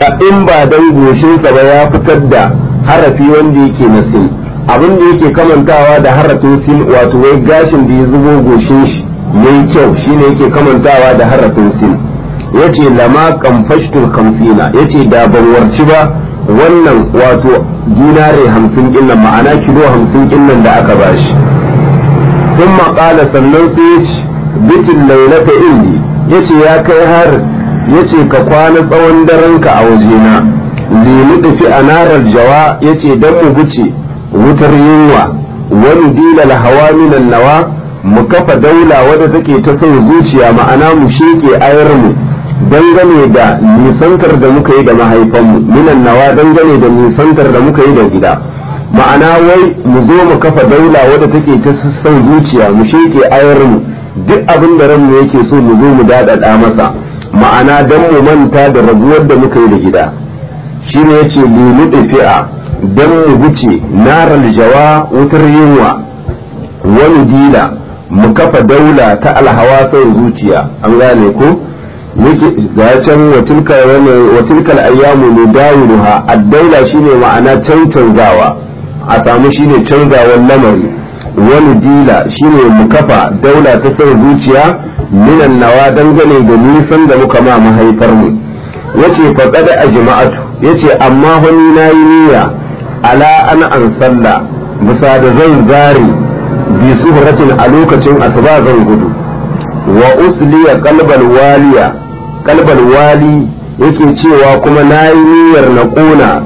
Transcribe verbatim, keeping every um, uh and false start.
in ba dan goshinsa ba ya fitar da harafi wanda yake na sin, abin da yake kamantawa da harafin sin wato wai gashin da ya zubo goshin shi yayi kyau shine yake kamantawa da harafin sin. yace lama kamfashtul khamsina yace da ban warci ba wannan wato dinare hamsin din nan ma'ana kilo hamsin din nan da aka bashi. kuma qala sannan sai yace bitil laylata indi yace ya kai har yace ka kwana tsawon daren ka a wajena limu dafi anarar jawa yace dan mu buce wutar yunwa wani dilal hawa minan nawa mu kafa daula wadda take ta son zuciya ma'ana mu sheke ayar mu dangane da nisantar da muka yi da mahaifanmu minan nawa dangane da nisantar da muka yi da gida ma'ana wai mu zo mu kafa daula wadda take ta son zuciya mu sheke ayar mu duk abin da ranmu yake so mu zo mu daɗaɗa masa ma'ana dan mu manta da rabuwar da muka yi da gida shine yace limu dafi'a dan mu wuce naral jawa wutar yunwa wani dila mu kafa daula ta alhawa son zuciya an gane ko yake ga can watilka watilkal ayyamu nudawiluha ad-daula shine ma'ana cancanzawa a samu shine canzawan lamari wani dila shine mu kafa daula ta son zuciya minan nawa dangane da nisan da muka ma mahaifar mu yace faqad ajma'atu yace amma wani nayi niyya ala ana an salla bisa da zan zari bi suhratin a lokacin asuba zan gudu wa usliya qalbal waliya qalbal wali yake cewa kuma nayi niyyar na kona